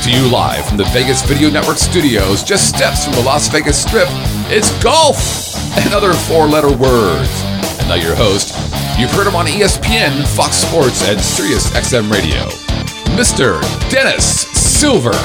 to you live from the Vegas Video Network studios, just steps from the Las Vegas Strip. It's golf and other four-letter words. And now your host, you've heard him on ESPN, Fox Sports, and Sirius XM Radio, Mr. Dennis Silvers.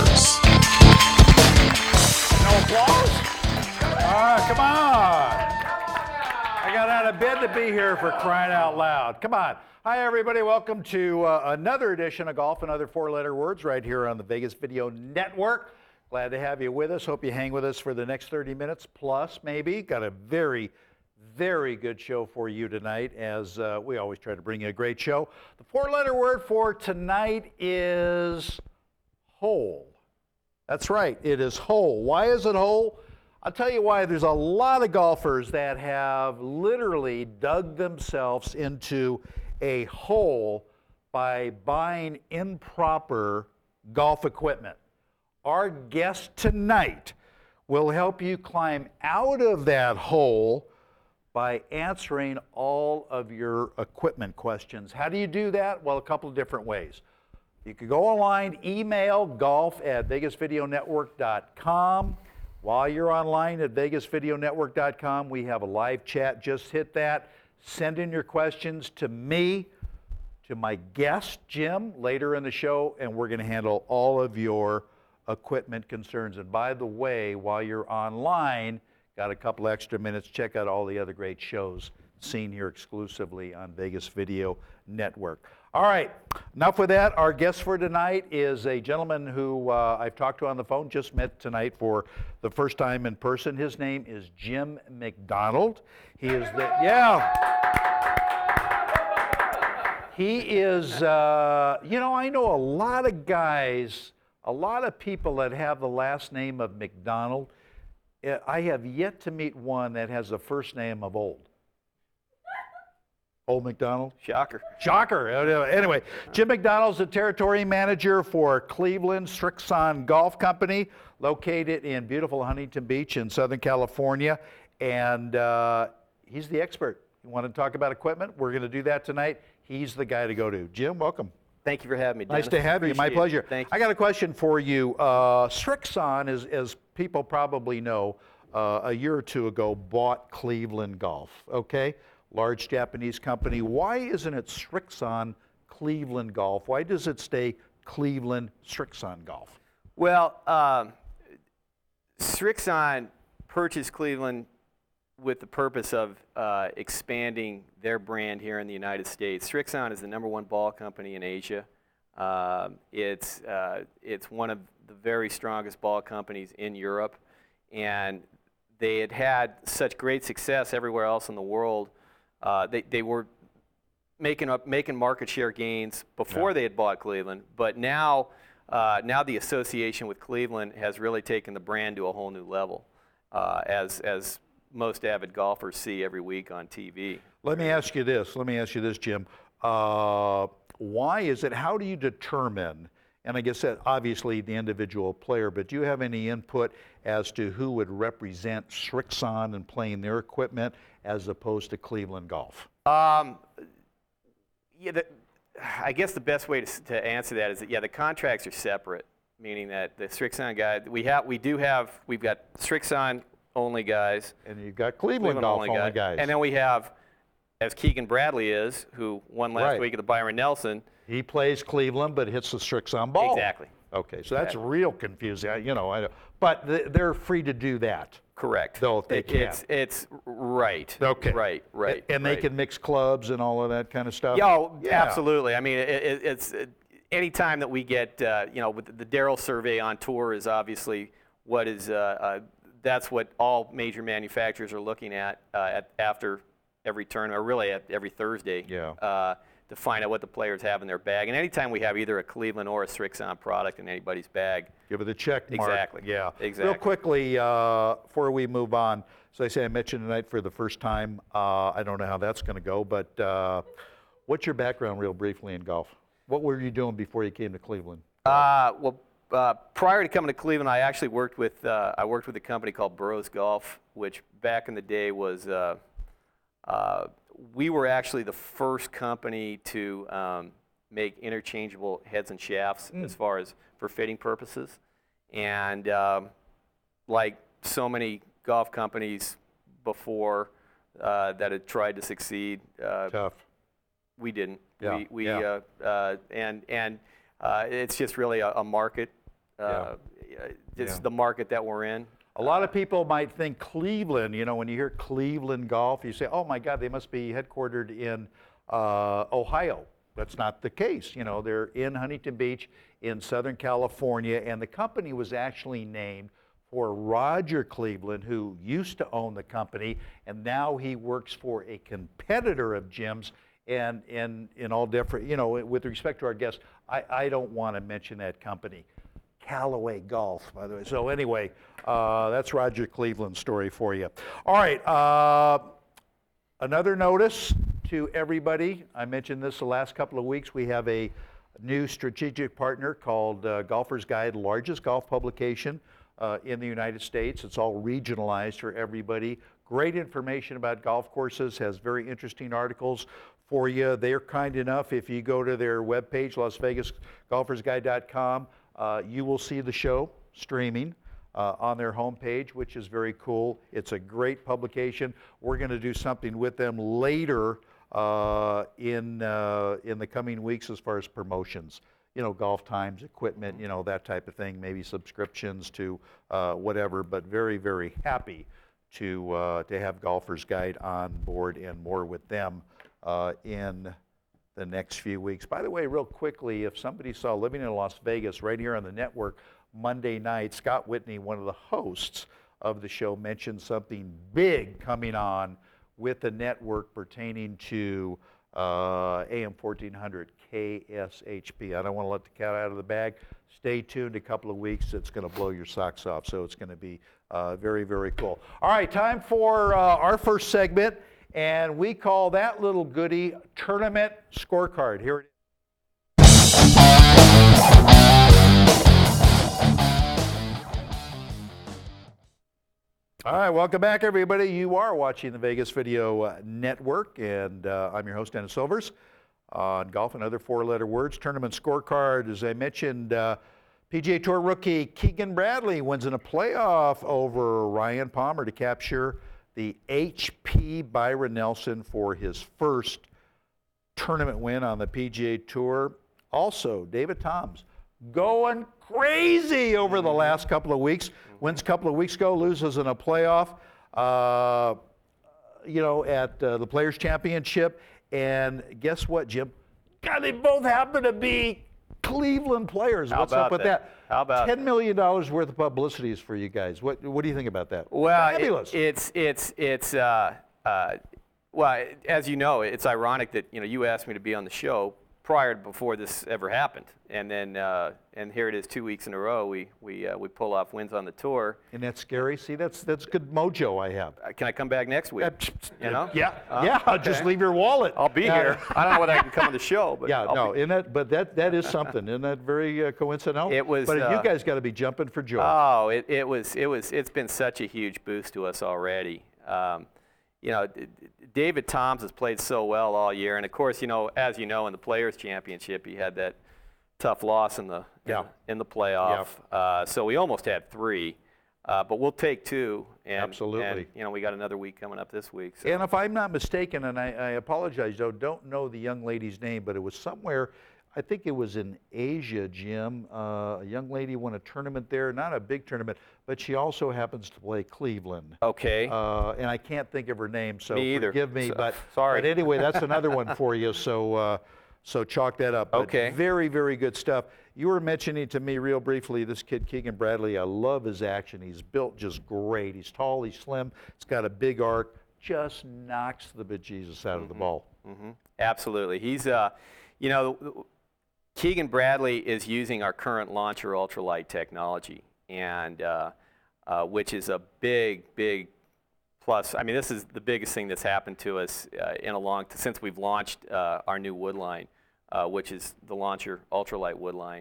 No applause? Come on. I got out of bed to be here, for crying out loud. Come on. Hi, everybody. Welcome to another edition of Golf and Other Four-Letter Words right here on the Vegas Video Network. Glad to have you with us. Hope you hang with us for the next 30 minutes plus, maybe. Got a very, very good show for you tonight, as we always try to bring you a great show. The four-letter word for tonight is hole. That's right. It is hole. Why is it hole? I'll tell you why. There's a lot of golfers that have literally dug themselves into a hole by buying improper golf equipment. Our guest tonight will help you climb out of that hole by answering all of your equipment questions. How do you do that? Well, a couple of different ways. You could go online, email golf@vegasvideonetwork.com. While you're online at vegasvideonetwork.com, we have a live chat. Just hit that. Send in your questions to me, to my guest, Jim, later in the show, and we're going to handle all of your equipment concerns. And by the way, while you're online, got a couple extra minutes, check out all the other great shows seen here exclusively on Vegas Video Network. All right, enough with that. Our guest for tonight is a gentleman who I've talked to on the phone, just met tonight for the first time in person. His name is Jim McDonald. He is the, he is, you know, I know a lot of guys, a lot of people that have the last name of McDonald. I have yet to meet one that has the first name of Old. Old McDonald? Shocker. Shocker. Anyway, Jim McDonald's the territory manager for Cleveland Srixon Golf Company, located in beautiful Huntington Beach in Southern California. And he's the expert. You want to talk about equipment? We're going to do that tonight. He's the guy to go to. Jim, welcome. Thank you for having me, Dennis. Nice to have you. My pleasure. Thank you. I got a question for you. Srixon, as people probably know, a year or two ago bought Cleveland Golf, okay? Large Japanese company. Why isn't it Srixon Cleveland Golf? Why does it stay Cleveland Srixon Golf? Well, Srixon purchased Cleveland with the purpose of expanding their brand here in the United States. Srixon is the #1 ball company in Asia. It's one of the very strongest ball companies in Europe, and they had such great success everywhere else in the world. They were making market share gains before they had bought Cleveland, but now the association with Cleveland has really taken the brand to a whole new level, as most avid golfers see every week on TV. Let me ask you this, Jim. Why is it, how do you determine, and I guess that obviously the individual player, but do you have any input as to who would represent Srixon in playing their equipment as opposed to Cleveland Golf? I guess the best way to answer that is that, the contracts are separate, meaning that the Srixon guy, we've got Srixon only guys. And you've got Cleveland Golf only guys. And then we have, as Keegan Bradley is, who won last week at the Byron Nelson. He plays Cleveland, but hits the Srixon ball. Exactly. Okay, so that's real confusing. But they're free to do that. Correct. Though if they can. It's right. Okay. Right. And they can mix clubs and all of that kind of stuff? Yeah, absolutely. I mean, it's any time that we get, with the Darrell survey on tour is obviously what is, that's what all major manufacturers are looking at after every tournament, or really at every Thursday. To find out what the players have in their bag. And anytime we have either a Cleveland or a Srixon product in anybody's bag. Give it a check mark. Exactly. Yeah. Exactly. Real quickly, before we move on, so I say I met you tonight for the first time. I don't know how that's going to go, but what's your background real briefly in golf? What were you doing before you came to Cleveland? Prior to coming to Cleveland, I actually worked with a company called Burroughs Golf, which back in the day was we were actually the first company to make interchangeable heads and shafts as far as for fitting purposes. And like so many golf companies before that had tried to succeed, Tough. we didn't. Yeah, And it's just really a market, just the market that we're in. A lot of people might think Cleveland, you know, when you hear Cleveland Golf, you say, oh my God, they must be headquartered in Ohio. That's not the case. You know, they're in Huntington Beach in Southern California, and the company was actually named for Roger Cleveland, who used to own the company, and now he works for a competitor of Jim's. And in all different, you know, with respect to our guests, I don't want to mention that company. Callaway Golf, by the way. So anyway, that's Roger Cleveland's story for you. All right, another notice to everybody. I mentioned this the last couple of weeks. We have a new strategic partner called Golfer's Guide, largest golf publication in the United States. It's all regionalized for everybody. Great information about golf courses, has very interesting articles for you. They're kind enough, if you go to their webpage, LasVegasGolfersGuide.com, you will see the show streaming on their homepage, which is very cool. It's a great publication. We're going to do something with them later in the coming weeks as far as promotions. You know, golf times, equipment, you know, that type of thing, maybe subscriptions to whatever, but very, very happy to have Golfer's Guide on board and more with them in the next few weeks. By the way, real quickly, if somebody saw Living in Las Vegas right here on the network Monday night, Scott Whitney, one of the hosts of the show, mentioned something big coming on with the network pertaining to AM 1400 KSHP. I don't want to let the cat out of the bag. Stay tuned a couple of weeks. It's going to blow your socks off, so it's going to be very, very cool. All right, time for our first segment, and we call that little goodie Tournament Scorecard. Here it is. All right, welcome back, everybody. You are watching the Vegas Video Network, and I'm your host, Dennis Silvers, on Golf and Other Four-Letter Words. Tournament Scorecard, as I mentioned, PGA Tour rookie Keegan Bradley wins in a playoff over Ryan Palmer to capture the HP Byron Nelson for his first tournament win on the PGA Tour. Also, David Toms going crazy over the last couple of weeks. Wins a couple of weeks ago, loses in a playoff, you know, at the Players' Championship. And guess what, Jim? God, they both happen to be Cleveland players. What's up with that? How about $10 million worth of publicity is for you guys. What do you think about that? Well, fabulous. Well, as you know, it's ironic that you asked me to be on the show before this ever happened, and then and here it is 2 weeks in a row we pull off wins on the tour. Isn't that scary? See, that's good mojo I have. Can I come back next week? Yeah, Okay. Just leave your wallet. I'll be here. I don't know whether I can come on the show, but that is something. Isn't that very coincidental? It was. But you guys got to be jumping for joy. Oh, it's been such a huge boost to us already. David Toms has played so well all year, and of course, as you know, in the Players' Championship, he had that tough loss in the playoff. Yeah. So we almost had 3, but we'll take 2. And, Absolutely. And we got another week coming up this week. So. And if I'm not mistaken, and I apologize, though, don't know the young lady's name, but it was somewhere. I think it was in Asia, Jim. A young lady won a tournament there, not a big tournament, but she also happens to play Cleveland. Okay. And I can't think of her name, so me either. Forgive me. Sorry. But anyway, that's another one for you, so chalk that up. But okay. Very, very good stuff. You were mentioning to me real briefly this kid, Keegan Bradley. I love his action. He's built just great. He's tall, he's slim, he's got a big arc, just knocks the bejesus out of the ball. Mm-hmm. Absolutely. He's, Keegan Bradley is using our current launcher ultralight technology, and which is a big, big plus. I mean, this is the biggest thing that's happened to us since we've launched our new wood line, which is the launcher ultralight wood line.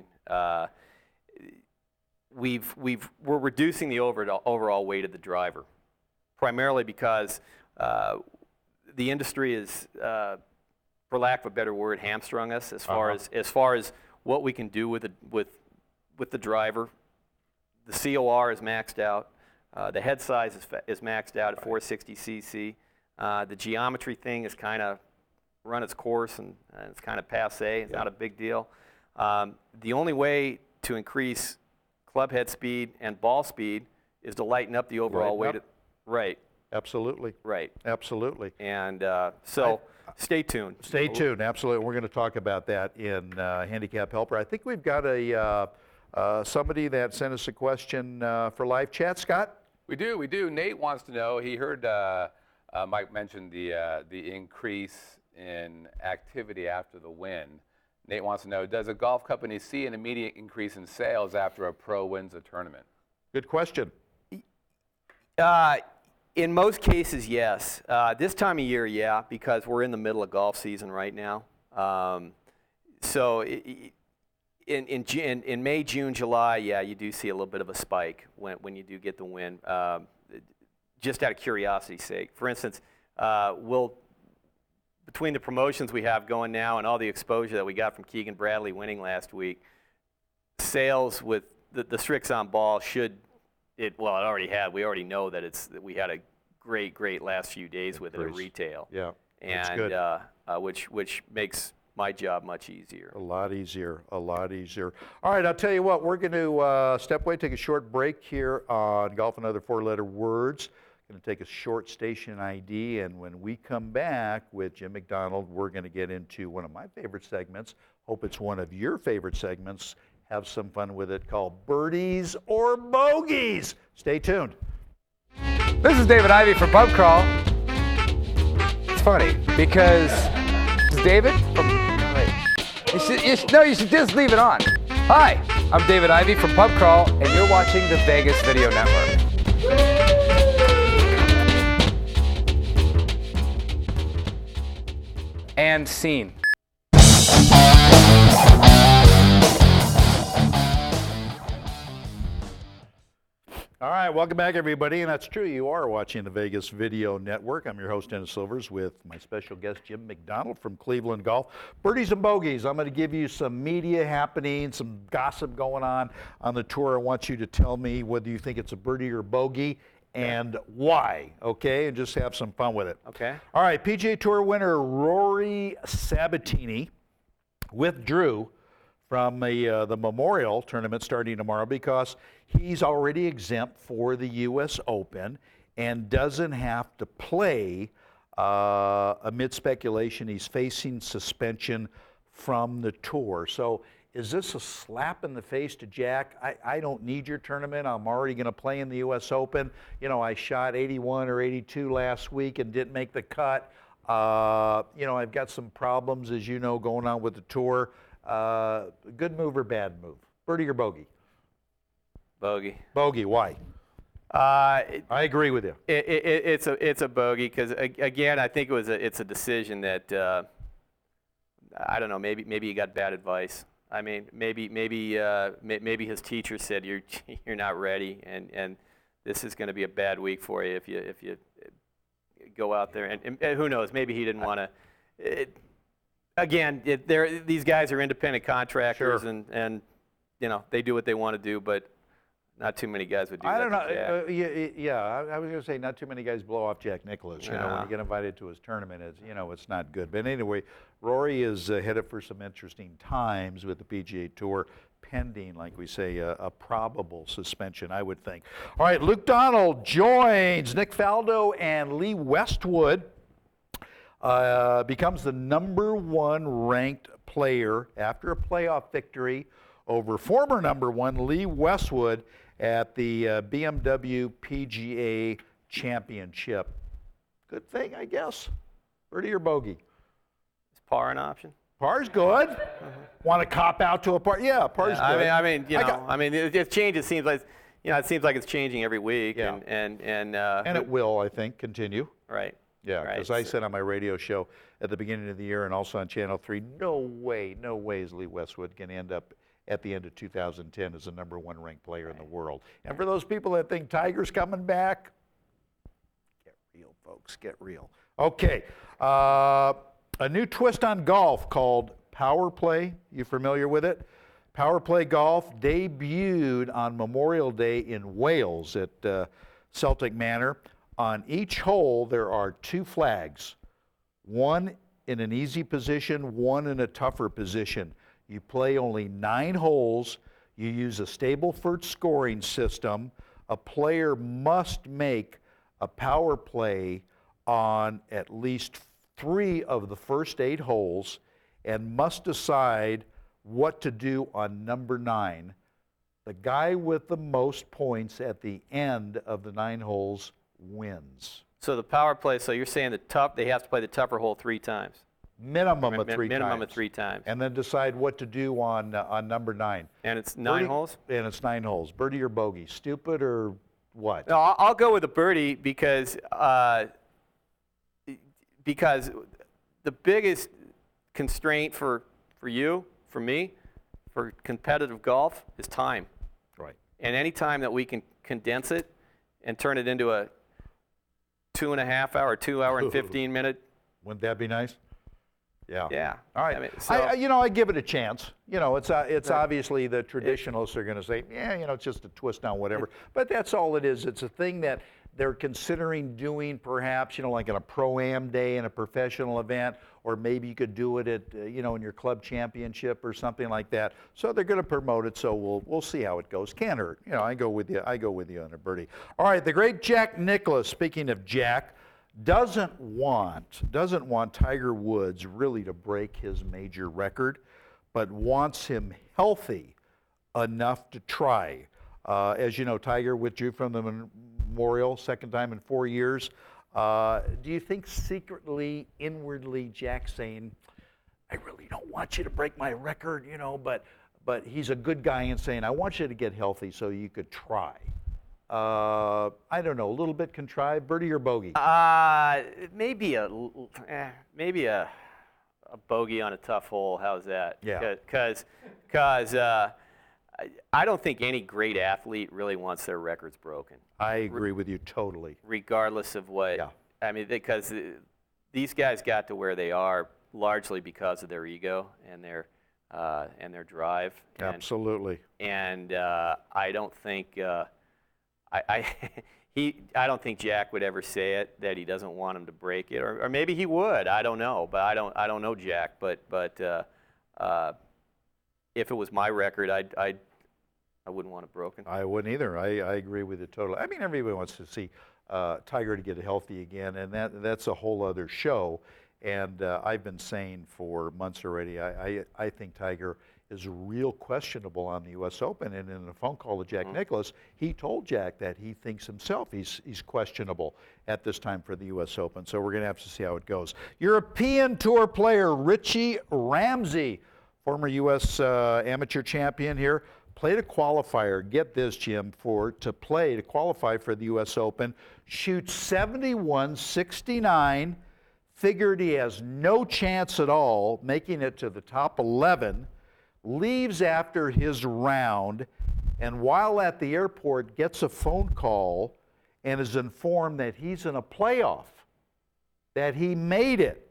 We're reducing the overall weight of the driver, primarily because the industry is for lack of a better word, hamstrung us as far as what we can do with the driver. The COR is maxed out. The head size is maxed out at 460 cc. The geometry thing is kind of run its course, and it's kind of passé. It's not a big deal. The only way to increase club head speed and ball speed is to lighten up the overall weight. Right. Absolutely. Right. Absolutely. And so stay tuned. Stay tuned. Absolutely. We're going to talk about that in Handicap Helper. I think we've got somebody that sent us a question for live chat. Scott? We do. Nate wants to know, he heard Mike mention the increase in activity after the win. Nate wants to know, does a golf company see an immediate increase in sales after a pro wins a tournament? Good question. In most cases, yes. This time of year, yeah, because we're in the middle of golf season right now. So in May, June, July, yeah, you do see a little bit of a spike when you do get the win. Just out of curiosity's sake. For instance, between the promotions we have going now and all the exposure that we got from Keegan Bradley winning last week, sales with the Srixon ball it already had. We already know that we had a great last few days with it at retail. Yeah, that's and good. Which makes my job much easier. A lot easier. All right, I'll tell you what, we're going to step away, take a short break here on Golf and Other Four-Letter Words. Going to take a short station ID, and when we come back with Jim McDonald, we're going to get into one of my favorite segments. Hope it's one of your favorite segments. Have some fun with it, called Birdies or Bogeys. Stay tuned. This is David Ivey from Pub Crawl. It's funny because this is David from. You should just leave it on. Hi, I'm David Ivey from Pub Crawl, and you're watching the Vegas Video Network. And scene. All right, welcome back, everybody. And that's true, you are watching the Vegas Video Network. I'm your host, Dennis Silvers, with my special guest, Jim McDonald from Cleveland Golf. Birdies and Bogeys. I'm going to give you some media happening, some gossip going on the tour. I want you to tell me whether you think it's a birdie or bogey and why, okay? And just have some fun with it. Okay. All right, PGA Tour winner Rory Sabatini withdrew from the Memorial Tournament starting tomorrow because he's already exempt for the U.S. Open and doesn't have to play amid speculation he's facing suspension from the tour. So is this a slap in the face to Jack? I don't need your tournament. I'm already going to play in the U.S. Open. You know, I shot 81 or 82 last week and didn't make the cut. You know, I've got some problems, as you know, going on with the tour. Good move or bad move? Birdie or bogey? Bogey. Bogey, why? I agree with you. It's a bogey because again, I think it's a decision that I don't know. Maybe he got bad advice. I mean, maybe his teacher said you're not ready, and this is going to be a bad week for you if you go out there. And who knows? Maybe he didn't want to. Again, these guys are independent contractors, Sure. and you know they do what they want to do, but not too many guys would do that. I don't know. Yeah. I was going to say not too many guys blow off Jack Nicklaus. You know, when you get invited to his tournament, it's not good. But anyway, Rory is headed for some interesting times with the PGA Tour, pending, like we say, a probable suspension, I would think. All right, Luke Donald joins Nick Faldo and Lee Westwood. Becomes the #1 ranked player after a playoff victory over former #1 Lee Westwood at the BMW PGA Championship. Good thing, I guess. Birdie or bogey? Is par an option? Par's good. Want to cop out to a par? Yeah, par's good. I mean, it changes. It seems like it's changing every week, Yeah. and it will, I think, continue. right. Yeah, Right. because I said on my radio show at the beginning of the year and also on Channel 3, no way is Lee Westwood going to end up at the end of 2010 as the #1 ranked player in the world. And for those people that think Tiger's coming back, get real, folks, get real. Okay, A new twist on golf called Power Play. You familiar with it? Power Play Golf debuted on Memorial Day in Wales at Celtic Manor. On each hole, there are 2 flags, one in an easy position, one in a tougher position. You play only 9 holes. You use a Stableford scoring system. A player must make a power play on at least 3 of the first 8 holes and must decide what to do on number 9. The guy with the most points at the end of the 9 holes wins. So the power play, so you're saying they have to play the tougher hole 3 times? Minimum of 3 times. Minimum of 3 times. And then decide what to do on number 9. And it's 9 holes? And it's 9 holes. Birdie or bogey? Stupid or what? No, I'll go with a birdie because the biggest constraint for you, for me, for competitive golf is time. Right. And any time that we can condense it and turn it into a 2.5 hour, 2 hour and 15 minute. Wouldn't that be nice? Yeah. Yeah. All right. I mean, I give it a chance. It's obviously the traditionalists are going to say, it's just a twist on whatever. But that's all it is. It's a thing that they're considering doing perhaps, like in a pro-am day in a professional event, or maybe you could do it at, in your club championship or something like that. So they're going to promote it. So we'll see how it goes. Can't hurt. I go with you on a birdie. All right. The great Jack Nicklaus, speaking of Jack, doesn't want Tiger Woods really to break his major record, but wants him healthy enough to try. As you know, Tiger withdrew from the Memorial, second time in 4 years. Do you think secretly, inwardly, Jack's saying, I really don't want you to break my record, but he's a good guy and saying, I want you to get healthy so you could try. I don't know, a little bit contrived, birdie or bogey? Maybe a bogey on a tough hole. How's that? Yeah. Because I don't think any great athlete really wants their records broken. I agree with you totally. Regardless of what. Yeah. I mean, because these guys got to where they are largely because of their ego and their drive. Absolutely. And I don't think. I don't think Jack would ever say it that he doesn't want him to break it, or maybe he would. I don't know, but I don't know Jack. But if it was my record, I wouldn't want it broken. I wouldn't either. I agree with you totally. I mean, everybody wants to see Tiger to get healthy again, and that's a whole other show. And I've been saying for months already, I think Tiger is real questionable on the U.S. Open. And in a phone call to Jack Nicklaus, he told Jack that he thinks himself he's questionable at this time for the U.S. Open. So we're going to have to see how it goes. European Tour player Richie Ramsey, former U.S. amateur champion here, played a qualifier. Get this, Jim, to qualify for the U.S. Open. Shoots 71-69. Figured he has no chance at all making it to the top 11. Leaves after his round, and while at the airport gets a phone call and is informed that he's in a playoff, that he made it.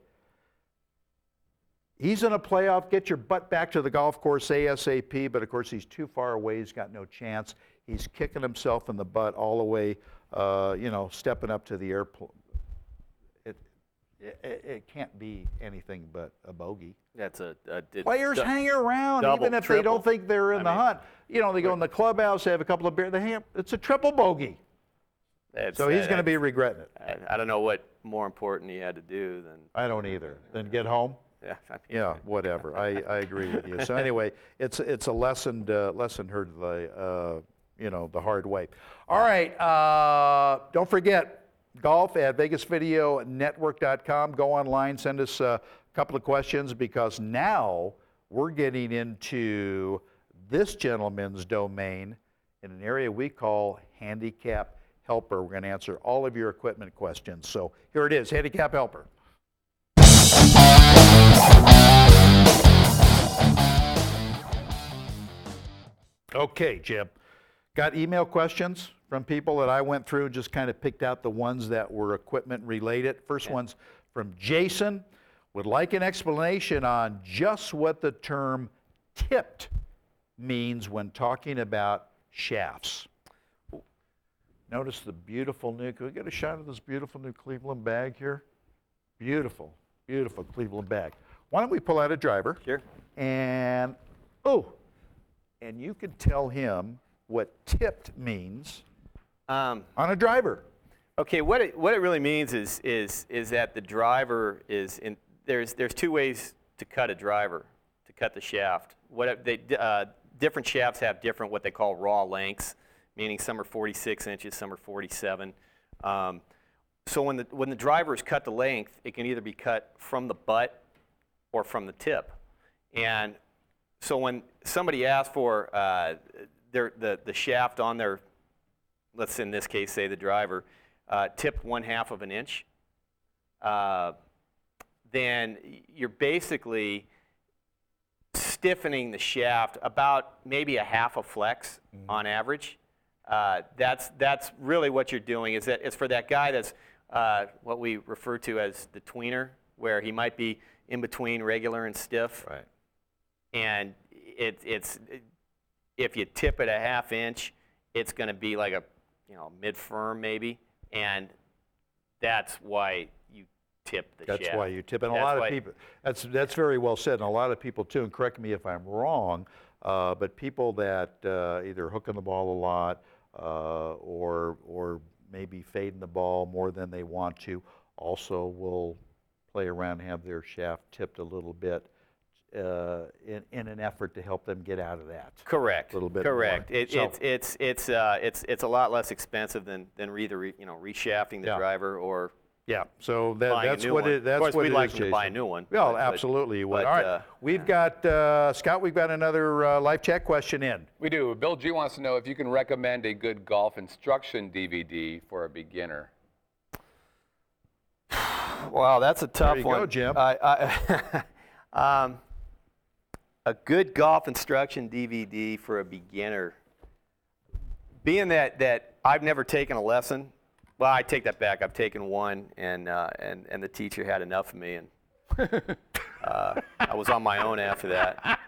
He's in a playoff. Get your butt back to the golf course ASAP, but of course he's too far away. He's got no chance. He's kicking himself in the butt all the way, stepping up to the airport. It can't be anything but a bogey. That's Players hang around double, even if triple. they don't think they're in the hunt. They go in the clubhouse, they have a couple of beers. It's a triple bogey. So he's going to be regretting it. I don't know what more important he had to do than. I don't either. Then get home. Yeah, whatever. I agree with you. So anyway, it's a lesson heard the hard way. All right. Don't forget. Golf at VegasVideoNetwork.com. Go online, send us a couple of questions, because now we're getting into this gentleman's domain in an area we call Handicap Helper. We're going to answer all of your equipment questions. So here it is, Handicap Helper. Okay, Jim. Got email questions from people that I went through, just kind of picked out the ones that were equipment related. First one's from Jason. would like an explanation on just what the term tipped means when talking about shafts. Notice the beautiful new, can we get a shot of this beautiful new Cleveland bag here? Beautiful, beautiful Cleveland bag. Why don't we pull out a driver? Sure. And, and you can tell him what tipped means on a driver. Okay, what it really means is that the driver is in. There's two ways to cut a driver, to cut the shaft. Different shafts have different what they call raw lengths, meaning some are 46 inches, some are 47. So when the driver is cut the length, it can either be cut from the butt or from the tip. And so when somebody asks for the shaft on their, let's in this case say the driver, tipped 1/2 of an inch, then you're basically stiffening the shaft about maybe a 1/2 flex on average. That's really what you're doing. Is that it's for that guy that's what we refer to as the tweener, where he might be in between regular and stiff. Right. And it's if you tip it a 1/2 inch, it's going to be like a mid-firm maybe, and that's why you tip the shaft. That's why you tip. And a lot of people, that's very well said. And a lot of people too, and correct me if I'm wrong, but people that either hooking the ball a lot or maybe fading the ball more than they want to, also will play around and have their shaft tipped a little bit in an effort to help them get out of that. Correct. A little bit. Correct. More. It's a lot less expensive than either reshafting the driver or yeah. So that's what it. That's of course, what we'd it like is, them to buy a new one. Well, absolutely you would. All right. We've got Scott. We've got another live chat question in. We do. Bill G wants to know if you can recommend a good golf instruction DVD for a beginner. Wow, that's a tough There one. you go, Jim. A good golf instruction DVD for a beginner. Being that I've never taken a lesson, well, I take that back. I've taken one, and the teacher had enough of me, and I was on my own after that.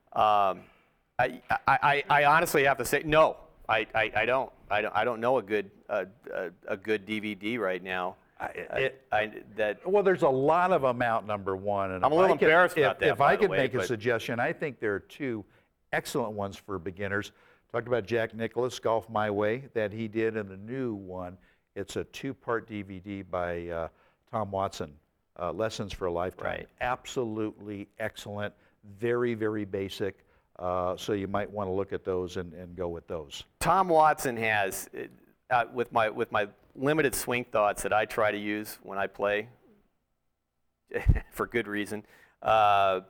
I honestly have to say no. I don't know a good DVD right now. Well, there's a lot of them out, number one. And I'm a little embarrassed about that, If I could make a suggestion, I think there are two excellent ones for beginners. Talked about Jack Nicklaus, Golf My Way, that he did, and the new one, it's a 2-part DVD by Tom Watson, Lessons for a Lifetime. Right. Absolutely excellent, very, very basic. So you might want to look at those and go with those. Tom Watson has, with my limited swing thoughts that I try to use when I play, for good reason. I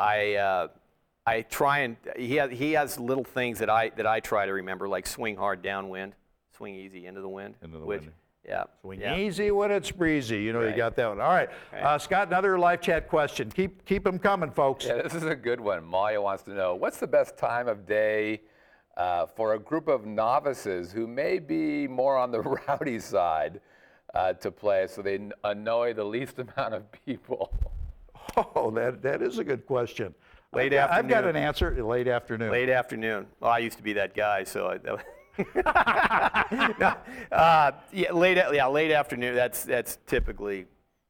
try and he has little things that I try to remember, like swing hard downwind, swing easy into the wind. Wind. Yeah. Swing easy when it's breezy. You know, Right. you got that one. All right. Scott, another live chat question. Keep them coming, folks. Yeah, this is a good one. Maya wants to know, what's the best time of day for a group of novices who may be more on the rowdy side to play so they annoy the least amount of people? Oh, that is a good question. Late I've got afternoon. an answer. Late afternoon. Late afternoon. Well, I used to be that guy, so late afternoon. That's typically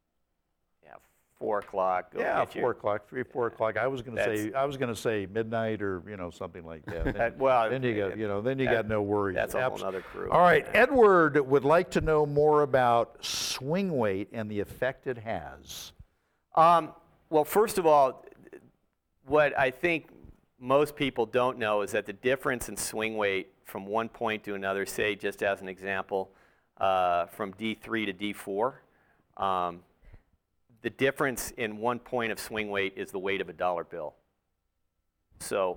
4 o'clock. Yeah, 4 o'clock, 3 or 4 o'clock. I was going to say midnight or something like that. Then you got no worries. That's a whole other crew. All right, Edward would like to know more about swing weight and the effect it has. Well, first of all, what I think most people don't know is that the difference in swing weight from one point to another, say just as an example, from D3 to D4, the difference in 1 point of swing weight is the weight of a dollar bill. So,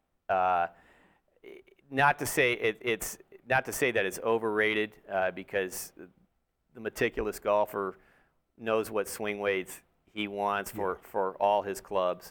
not to say that it's overrated, because the meticulous golfer knows what swing weights he wants for all his clubs.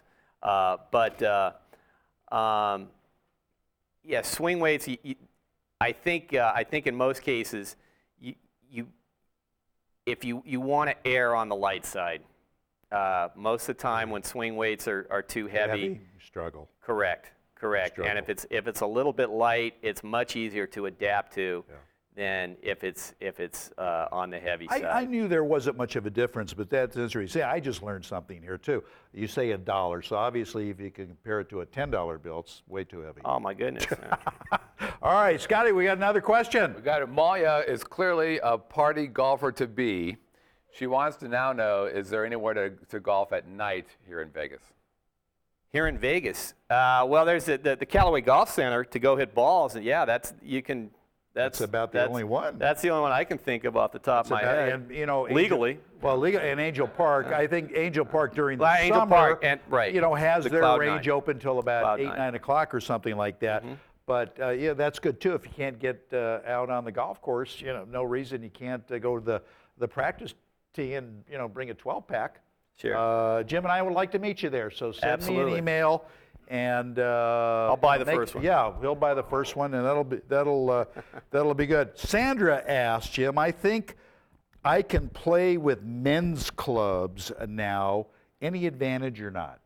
Swing weights. I think in most cases, if you want to err on the light side, Most of the time when swing weights are too heavy, struggle. correct. And if it's a little bit light, it's much easier to adapt to than if it's on the heavy side. I knew there wasn't much of a difference, but that's interesting. See, I just learned something here too. You say $1, so obviously if you can compare it to a $10 bill, it's way too heavy. Oh my goodness. All right, Scotty, we got another question. We got it. Malia is clearly a party golfer to be. She wants to now know, is there anywhere to golf at night here in Vegas? Here in Vegas, well, there's the Callaway Golf Center to go hit balls, and that's about the only one. That's the only one I can think of off the top of my head. And, you know, legally. And Angel Park. I think Angel Park during the Angel summer, Park has has their Cloud range 9. open till about Cloud 8, 9. 9 o'clock or something like that. But that's good too. If you can't get out on the golf course, no reason you can't go to the practice tee and bring a 12-pack. Sure. Jim and I would like to meet you there. So send Absolutely. me an email. And I'll buy the first one. Yeah, he'll buy the first one, and that'll be good. Sandra asked, Jim, I think I can play with men's clubs now. Any advantage or not?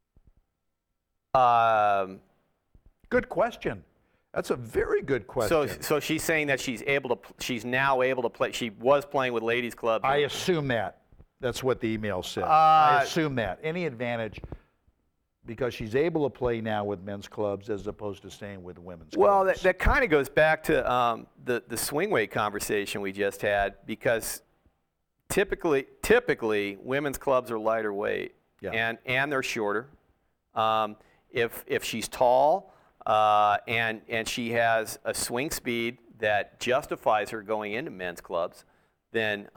Good question. That's a very good question. So she's saying that she's now able to play. She was playing with ladies' clubs. I assume that. That's what the email said. I assume that. Any advantage? Because she's able to play now with men's clubs as opposed to staying with women's clubs. Well, that kind of goes back to the swing weight conversation we just had, because typically women's clubs are lighter weight and they're shorter. If she's tall and she has a swing speed that justifies her going into men's clubs, then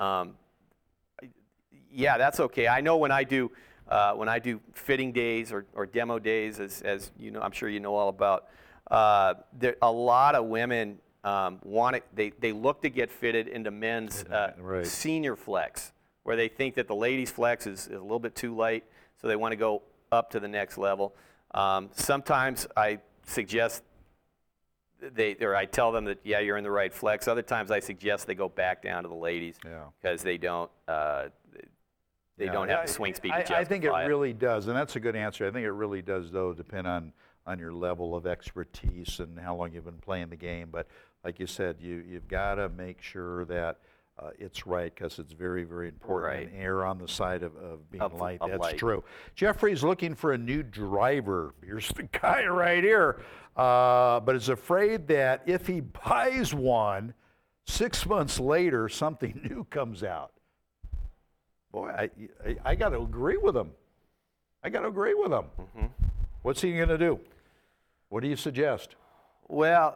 that's okay. I know when I do fitting days or demo days, as you know, I'm sure you know all about, a lot of women they look to get fitted into men's senior flex, where they think that the ladies' flex is a little bit too light, so they want to go up to the next level. Sometimes I suggest I tell them that you're in the right flex. Other times I suggest they go back down to the ladies because they don't. They don't have the swing speed to justify I think it really does, and that's a good answer. I think it really does, though, depend on your level of expertise and how long you've been playing the game. But like you said, you've got to make sure that it's right, because it's very, very important. And err on the side of being light. That's true. Jeffrey's looking for a new driver. Here's the guy right here. But is afraid that if he buys one, 6 months later, something new comes out. Boy, I got to agree with him. What's he going to do? What do you suggest? Well,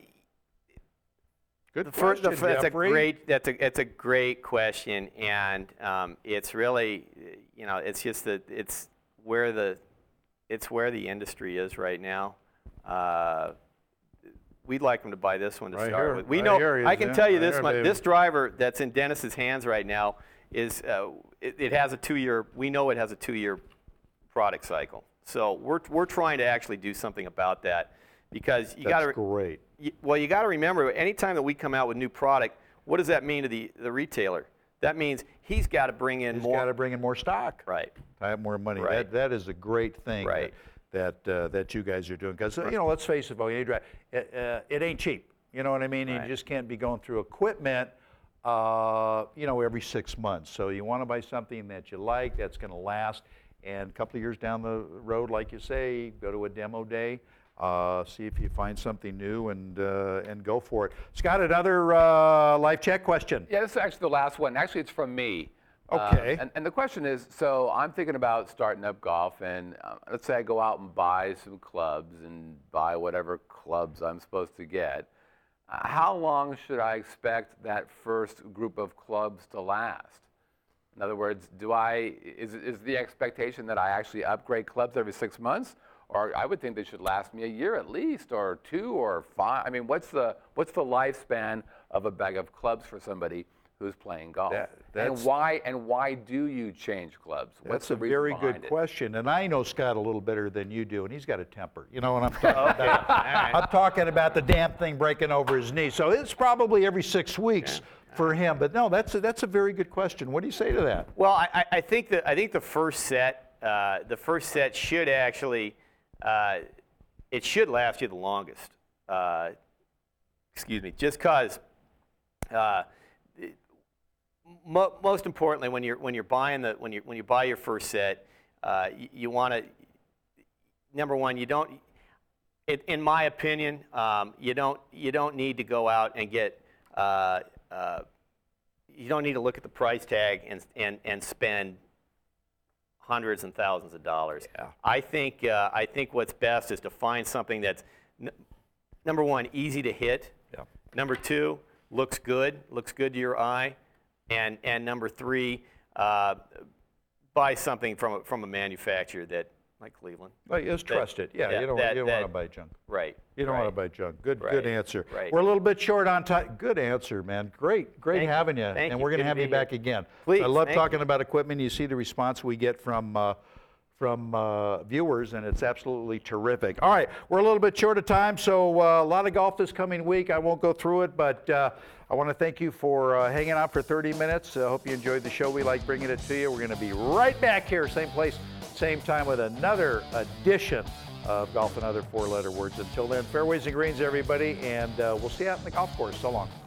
good question, Jeffrey. That's a great question, and it's really, it's where the industry is right now. We'd like him to buy this one to start with. We know. I can tell you this much. This driver that's in Dennis's hands right now is it has a 2-year. We know it has a 2-year product cycle. So we're trying to actually do something about that, because you got to. That's great. Well, you got to remember, anytime that we come out with new product, what does that mean to the retailer? That means he's got to bring in more. He's got to bring in more stock. Right. I have more money. Right. That is a great thing. Right. That you guys are doing, because let's face it, it ain't cheap. You know what I mean? Right. You just can't be going through equipment, every 6 months. So you want to buy something that you like, that's going to last, and a couple of years down the road, like you say, go to a demo day, see if you find something new, and go for it. Scott, another live chat question. Yeah, this is actually the last one. Actually, it's from me. Okay. And the question is, so I'm thinking about starting up golf, and let's say I go out and buy some clubs and buy whatever clubs I'm supposed to get. How long should I expect that first group of clubs to last? In other words, is the expectation that I actually upgrade clubs every 6 months? Or I would think they should last me a year at least, or 2 or 5. I mean, what's the lifespan of a bag of clubs for somebody who's playing golf? And why do you change clubs? That's a very good question, and I know Scott a little better than you do, and he's got a temper. You know what I'm talking about? I'm talking about the damn thing breaking over his knee. So it's probably every 6 weeks for him. But no, that's a very good question. What do you say to that? Well, I think the first set should actually it should last you the longest. Excuse me, just because. Most importantly, when you buy your first set, you want to. Number one, you don't. In my opinion, you don't need to go out and get. You don't need to look at the price tag and spend hundreds and thousands of dollars. Yeah. I think what's best is to find something that's number one, easy to hit. Yeah. Number two, looks good to your eye, and number three, buy something from a manufacturer that, like Cleveland. Well, it's trusted. Yeah, you don't want to buy junk. Right. You don't want to buy junk. Good answer. Right. We're a little bit short on time. Good answer, man. Great having you. Thank and you. we're going to Good have to you be back here. again. Please, I love thank talking about equipment. You see the response we get from viewers, and it's absolutely terrific. All right, we're a little bit short of time, so a lot of golf this coming week. I won't go through it, but I want to thank you for hanging out for 30 minutes. I hope you enjoyed the show. We like bringing it to you. We're going to be right back here, same place, same time, with another edition of Golf and Other Four-Letter Words. Until then, fairways and greens, everybody, and we'll see you out in the golf course. So long.